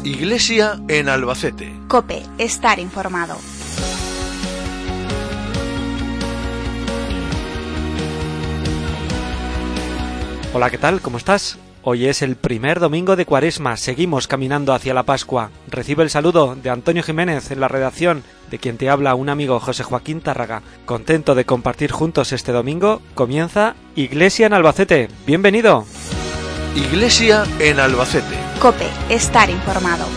Iglesia en Albacete. COPE, estar informado. Hola, ¿qué tal? ¿Cómo estás? Hoy es el primer domingo de Cuaresma, seguimos caminando hacia la Pascua. Recibe el saludo de Antonio Jiménez en la redacción, de quien te habla un amigo, José Joaquín Tárraga. Contento de compartir juntos este domingo, comienza Iglesia en Albacete. ¡Bienvenido! Iglesia en Albacete. COPE, estar informado.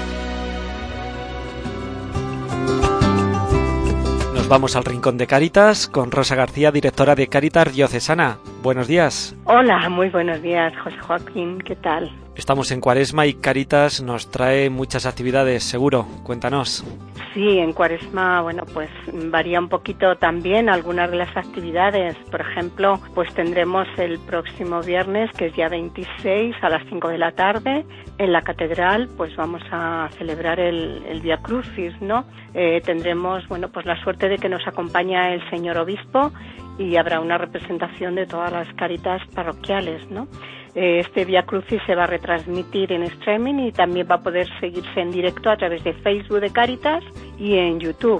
Nos vamos al Rincón de Cáritas con Rosa García, directora de Cáritas Diocesana. Buenos días. Hola, muy buenos días, José Joaquín, ¿qué tal? Estamos en Cuaresma y Cáritas nos trae muchas actividades, seguro. Cuéntanos. Sí, en Cuaresma, pues varía un poquito también algunas de las actividades. Por ejemplo, pues tendremos el próximo viernes, que es día 26, a las 5 de la tarde, en la catedral, pues vamos a celebrar el Vía Crucis, ¿no? Tendremos, pues la suerte de que nos acompaña el señor obispo y habrá una representación de todas las Cáritas parroquiales, ¿no? Este Vía Crucis se va a retransmitir en streaming y también va a poder seguirse en directo a través de Facebook de Cáritas y en YouTube,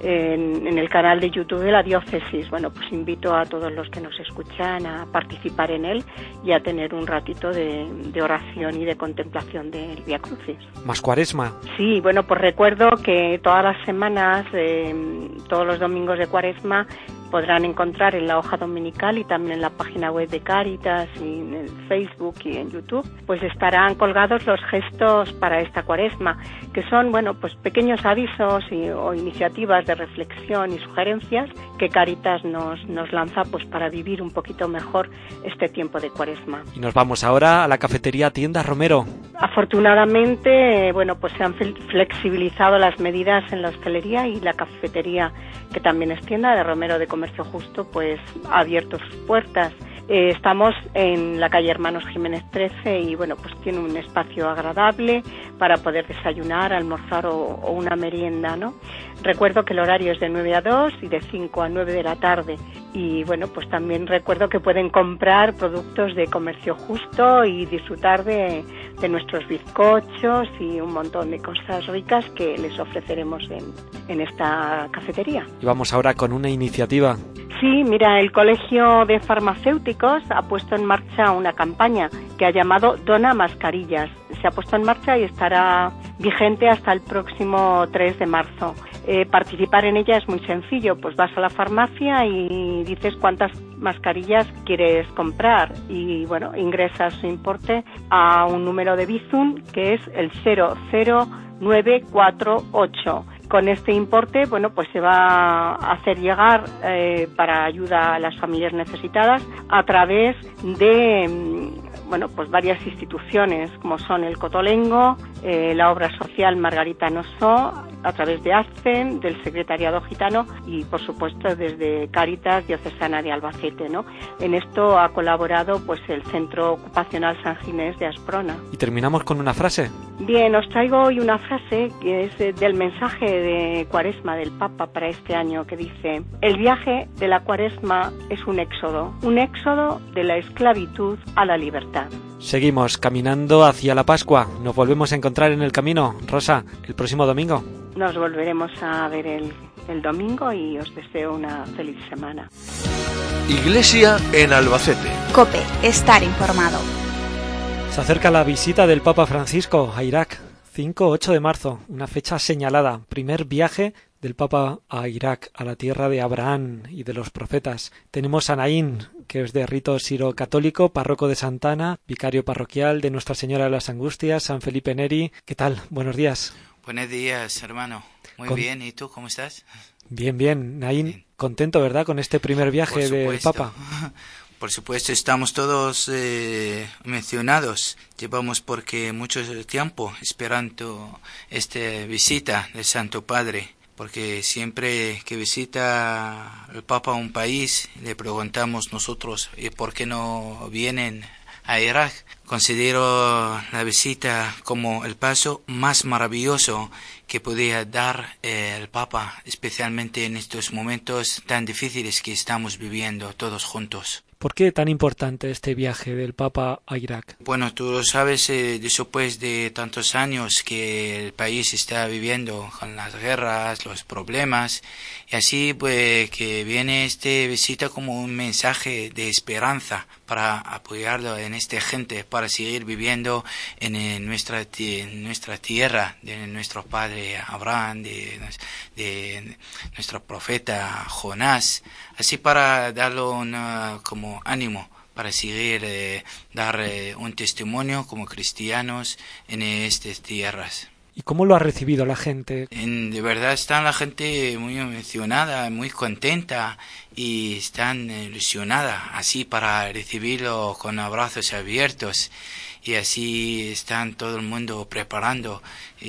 en el canal de YouTube de la diócesis. Pues invito a todos los que nos escuchan a participar en él y a tener un ratito de oración y de contemplación del Vía Crucis. ¿Más Cuaresma? Sí, pues recuerdo que todas las semanas, todos los domingos de Cuaresma, podrán encontrar en la hoja dominical y también en la página web de Cáritas y en el Facebook y en YouTube, pues estarán colgados los gestos para esta Cuaresma, que son, pues pequeños avisos o iniciativas de reflexión y sugerencias que Cáritas nos lanza pues para vivir un poquito mejor este tiempo de Cuaresma. Y nos vamos ahora a la cafetería Tienda Romero. Afortunadamente, pues se han flexibilizado las medidas en la hostelería y la cafetería, que también es tienda de Romero de Comercio Justo, pues ha abierto sus puertas. Estamos en la calle Hermanos Jiménez 13 y pues tiene un espacio agradable para poder desayunar, almorzar o una merienda, ¿no? Recuerdo que el horario es de 9 a 2 y de 5 a 9 de la tarde. Y pues también recuerdo que pueden comprar productos de Comercio Justo y disfrutar de nuestros bizcochos y un montón de cosas ricas que les ofreceremos en esta cafetería. Y vamos ahora con una iniciativa. Sí, mira, el Colegio de Farmacéuticos ha puesto en marcha una campaña que ha llamado Dona Mascarillas. Se ha puesto en marcha y estará vigente hasta el próximo 3 de marzo. Participar en ella es muy sencillo, pues vas a la farmacia y dices cuántas mascarillas quieres comprar y ingresas su importe a un número de Bizum que es el 00948. Con este importe, pues se va a hacer llegar para ayuda a las familias necesitadas a través de pues varias instituciones como son el Cotolengo, la obra social Margarita Nosó, a través de ASCEN, del Secretariado Gitano y por supuesto desde Cáritas Diocesana de Albacete, ¿no? En esto ha colaborado pues el Centro Ocupacional San Ginés de Asprona. Y terminamos con una frase. Bien, os traigo hoy una frase que es del mensaje de Cuaresma del Papa para este año, que dice: el viaje de la Cuaresma es un éxodo de la esclavitud a la libertad. Seguimos caminando hacia la Pascua. Nos volvemos a encontrar en el camino, Rosa, el próximo domingo. Nos volveremos a ver el domingo y os deseo una feliz semana. Iglesia en Albacete. COPE, estar informado. Se acerca la visita del Papa Francisco a Irak, 5-8 de marzo, una fecha señalada, primer viaje del Papa a Irak, a la tierra de Abraham y de los profetas. Tenemos a Naín, que es de rito siro-católico, párroco de Santana, vicario parroquial de Nuestra Señora de las Angustias, San Felipe Neri. ¿Qué tal? Buenos días. Buenos días, hermano. Muy bien, ¿y tú cómo estás? Bien. Naín, bien. Contento, ¿verdad?, con este primer viaje del Papa. Por supuesto, estamos todos emocionados. Llevamos porque mucho tiempo esperando esta visita del Santo Padre, porque siempre que visita el Papa a un país le preguntamos nosotros ¿por qué no vienen a Irak? Considero la visita como el paso más maravilloso que podía dar el Papa, especialmente en estos momentos tan difíciles que estamos viviendo todos juntos. ¿Por qué tan importante este viaje del Papa a Irak? Bueno, tú lo sabes, después de tantos años que el país está viviendo con las guerras, los problemas, y así pues que viene esta visita como un mensaje de esperanza para apoyarlo en esta gente, para seguir viviendo en nuestra tierra, de nuestro padre Abraham, de nuestro profeta Jonás, así para darle como ánimo para seguir dar un testimonio como cristianos en estas tierras. ¿Y cómo lo ha recibido la gente? De verdad está la gente muy emocionada, muy contenta y están ilusionada así para recibirlo con abrazos abiertos. Y así están todo el mundo preparando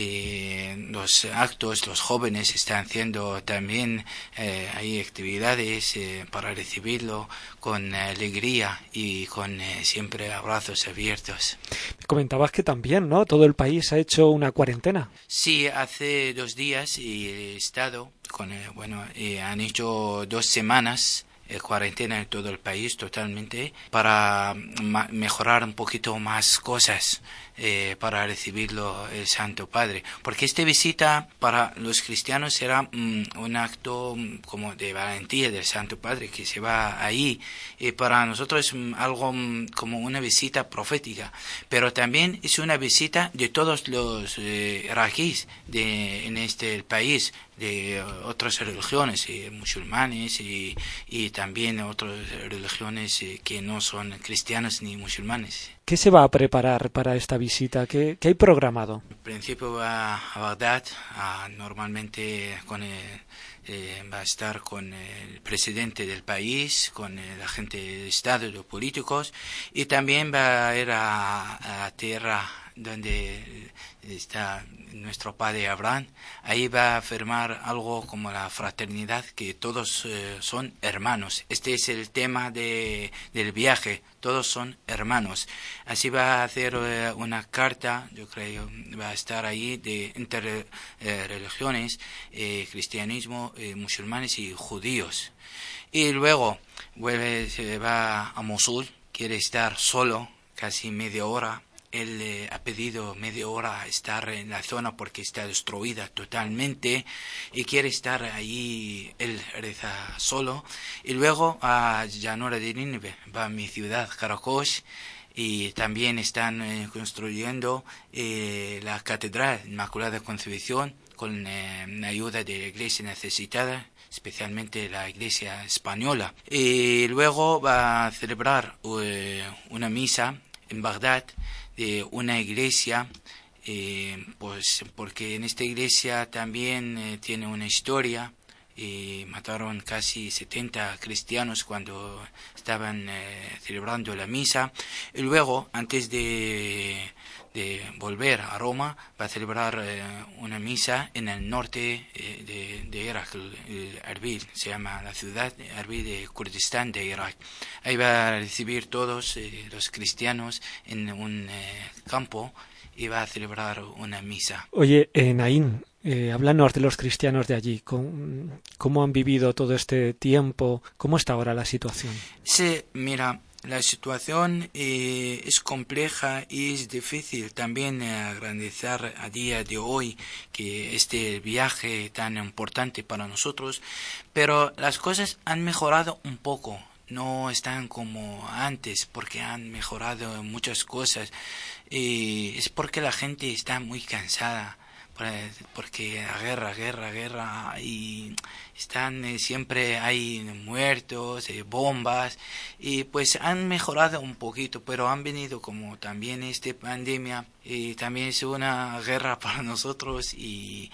los actos, los jóvenes están haciendo también hay actividades para recibirlo con alegría y con siempre abrazos abiertos. Me comentabas que también, ¿no? Todo el país ha hecho una cuarentena. Sí, hace 2 días el Estado, han hecho 2 semanas cuarentena en todo el país totalmente para mejorar un poquito más cosas para recibirlo el Santo Padre, porque esta visita para los cristianos será un acto como de valentía del Santo Padre que se va ahí, y para nosotros es algo como una visita profética, pero también es una visita de todos los iraquíes en este país, de otras religiones, musulmanes y también otras religiones que no son cristianos ni musulmanes. ¿Qué se va a preparar para esta visita? ¿Qué hay programado? En principio va a Bagdad, normalmente va a estar con el presidente del país, con la gente de Estado y los políticos, y también va a ir a tierra donde está nuestro padre Abraham. Ahí va a firmar algo como la fraternidad, que todos son hermanos. Este es el tema del viaje, todos son hermanos. Así va a hacer una carta, yo creo, va a estar ahí de interreligiones, cristianismo, musulmanes y judíos. Y luego se va a Mosul, quiere estar solo, casi media hora. Él ha pedido media hora estar en la zona porque está destruida totalmente y quiere estar allí, él reza solo. Y luego a llanura de Nínive, va a mi ciudad, Karakosh, y también están construyendo la Catedral Inmaculada Concepción con la ayuda de la Iglesia necesitada, especialmente la Iglesia española. Y luego va a celebrar una misa en Bagdad, de una iglesia, pues porque en esta iglesia también tiene una historia. Mataron casi 70 cristianos cuando estaban celebrando la misa. Y luego, antes de volver a Roma, va a celebrar una misa en el norte de Irak, Erbil, se llama la ciudad de Erbil de Kurdistán de Irak. Ahí va a recibir todos los cristianos en un campo y va a celebrar una misa. Oye, Naín, háblanos de los cristianos de allí. ¿Cómo han vivido todo este tiempo? ¿Cómo está ahora la situación? Sí, mira, la situación es compleja y es difícil también garantizar a día de hoy que este viaje tan importante para nosotros, pero las cosas han mejorado un poco. No están como antes porque han mejorado muchas cosas. Es porque la gente está muy cansada, porque guerra y están siempre hay muertos, bombas, y pues han mejorado un poquito, pero han venido como también esta pandemia y también es una guerra para nosotros y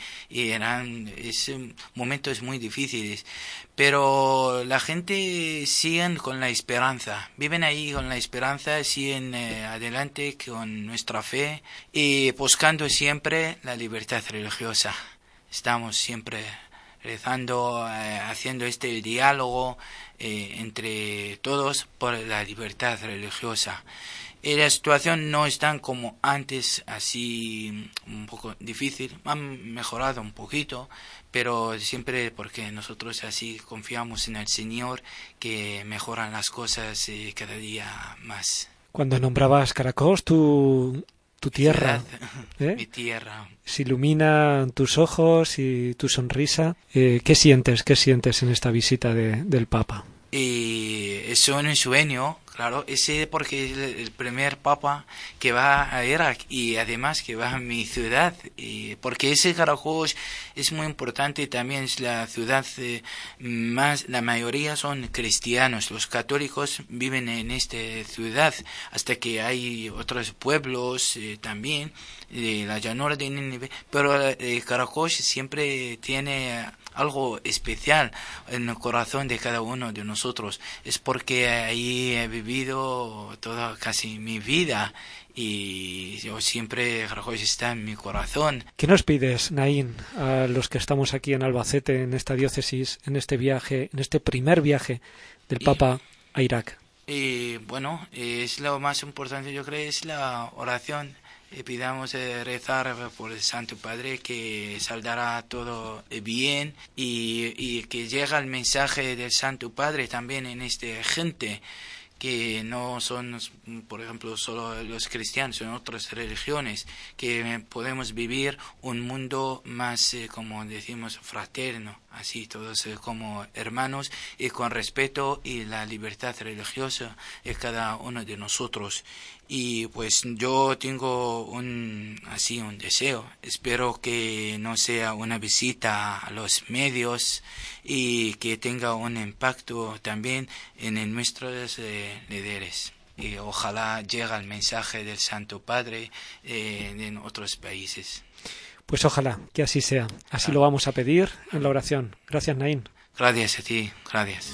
momentos muy difíciles, pero la gente siguen con la esperanza, viven ahí con la esperanza, siguen adelante con nuestra fe y buscando siempre la libertad religiosa. Estamos siempre rezando, haciendo este diálogo entre todos por la libertad religiosa. la situación no es tan como antes, así un poco difícil. Han mejorado un poquito, pero siempre porque nosotros así confiamos en el Señor, que mejoran las cosas cada día más. Cuando nombrabas Caracos, tu tierra, Mi tierra. Se iluminan tus ojos y tu sonrisa. ¿Qué sientes en esta visita del Papa? Es un sueño, claro, ese porque es el primer papa que va a Irak y además que va a mi ciudad, porque ese Caracol es muy importante, también es la ciudad la mayoría son cristianos, los católicos viven en esta ciudad, hasta que hay otros pueblos también, la llanura de Nínive, pero Caracol siempre tiene algo especial en el corazón de cada uno de nosotros. Es porque ahí he vivido toda casi mi vida y yo siempre Caracol está en mi corazón. ¿Qué nos pides, Naín, a los que estamos aquí en Albacete, en esta diócesis, en este viaje, en este primer viaje del Papa a Irak? Bueno, es lo más importante, yo creo, es la oración. Pidamos rezar por el Santo Padre, que saldrá todo bien y que llegue el mensaje del Santo Padre también en esta gente, que no son, por ejemplo, solo los cristianos, son otras religiones, que podemos vivir un mundo más, como decimos, fraterno, así todos como hermanos y con respeto y la libertad religiosa de cada uno de nosotros. Y pues yo tengo un deseo, espero que no sea una visita a los medios y que tenga un impacto también en nuestros líderes. Y ojalá llegue el mensaje del Santo Padre en otros países. Pues ojalá que así sea. Así lo vamos a pedir en la oración. Gracias, Naín. Gracias a ti, gracias.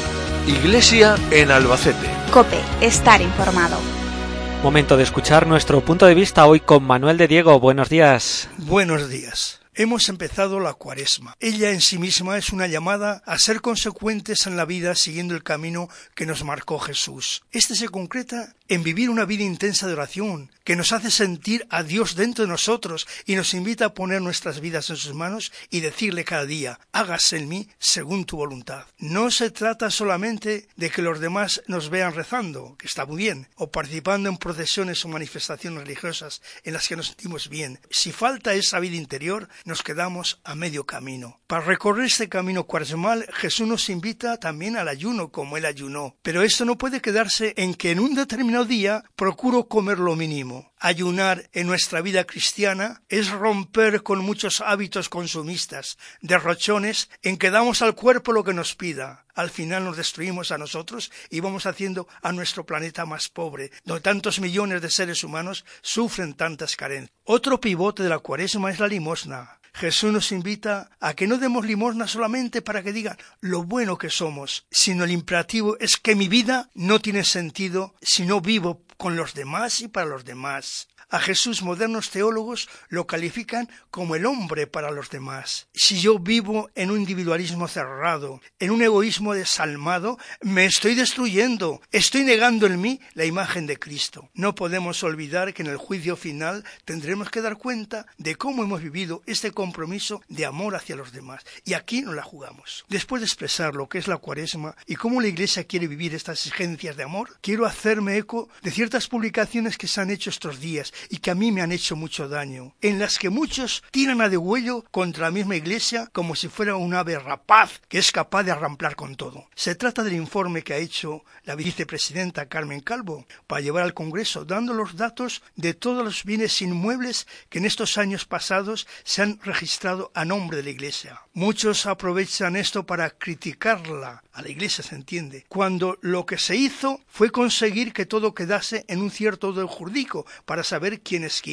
Iglesia en Albacete. COPE, estar informado. Momento de escuchar nuestro punto de vista hoy con Manuel de Diego. Buenos días. Buenos días. Hemos empezado la Cuaresma. Ella en sí misma es una llamada a ser consecuentes en la vida siguiendo el camino que nos marcó Jesús. Este se concreta en vivir una vida intensa de oración, que nos hace sentir a Dios dentro de nosotros y nos invita a poner nuestras vidas en sus manos y decirle cada día, hágase en mí según tu voluntad. No se trata solamente de que los demás nos vean rezando, que está muy bien, o participando en procesiones o manifestaciones religiosas en las que nos sentimos bien. Si falta esa vida interior, nos quedamos a medio camino. Para recorrer este camino cuaresmal, Jesús nos invita también al ayuno, como Él ayunó. Pero esto no puede quedarse en que en un determinado día procuro comer lo mínimo. Ayunar en nuestra vida cristiana es romper con muchos hábitos consumistas, derrochones en que damos al cuerpo lo que nos pida. Al final nos destruimos a nosotros y vamos haciendo a nuestro planeta más pobre, donde tantos millones de seres humanos sufren tantas carencias. Otro pivote de la Cuaresma es la limosna. Jesús nos invita a que no demos limosna solamente para que digan lo bueno que somos, sino el imperativo es que mi vida no tiene sentido si no vivo con los demás y para los demás. A Jesús modernos teólogos lo califican como el hombre para los demás. Si yo vivo en un individualismo cerrado, en un egoísmo desalmado, me estoy destruyendo, estoy negando en mí la imagen de Cristo. No podemos olvidar que en el juicio final tendremos que dar cuenta de cómo hemos vivido este compromiso de amor hacia los demás. Y aquí nos la jugamos. Después de expresar lo que es la Cuaresma y cómo la Iglesia quiere vivir estas exigencias de amor, quiero hacerme eco de ciertas publicaciones que se han hecho estos días y que a mí me han hecho mucho daño, en las que muchos tiran a degüello contra la misma Iglesia como si fuera un ave rapaz que es capaz de arramplar con todo. Se trata del informe que ha hecho la vicepresidenta Carmen Calvo para llevar al Congreso, dando los datos de todos los bienes inmuebles que en estos años pasados se han registrado a nombre de la Iglesia. Muchos aprovechan esto para criticarla, a la Iglesia se entiende, cuando lo que se hizo fue conseguir que todo quedase en un cierto orden jurídico para saber quién es quién.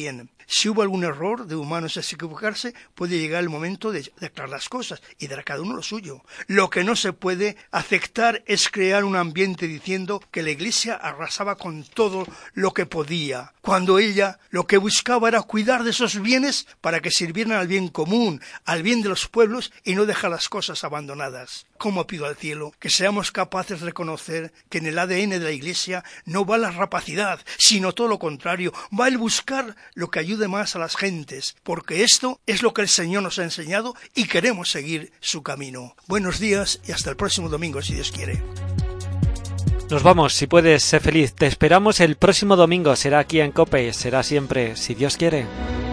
Si hubo algún error de humanos es equivocarse, puede llegar el momento de aclarar las cosas y dar a cada uno lo suyo. Lo que no se puede aceptar es crear un ambiente diciendo que la Iglesia arrasaba con todo lo que podía, cuando ella lo que buscaba era cuidar de esos bienes para que sirvieran al bien común, al bien de los pueblos y no dejar las cosas abandonadas. Como pido al cielo que seamos capaces de reconocer que en el ADN de la Iglesia no va la rapacidad, sino todo lo contrario, va el buscar lo que ayude más a las gentes, porque esto es lo que el Señor nos ha enseñado y queremos seguir su camino. Buenos días y hasta el próximo domingo, si Dios quiere. Nos vamos, si puedes, sé feliz. Te esperamos el próximo domingo, será aquí en COPE, será siempre, si Dios quiere.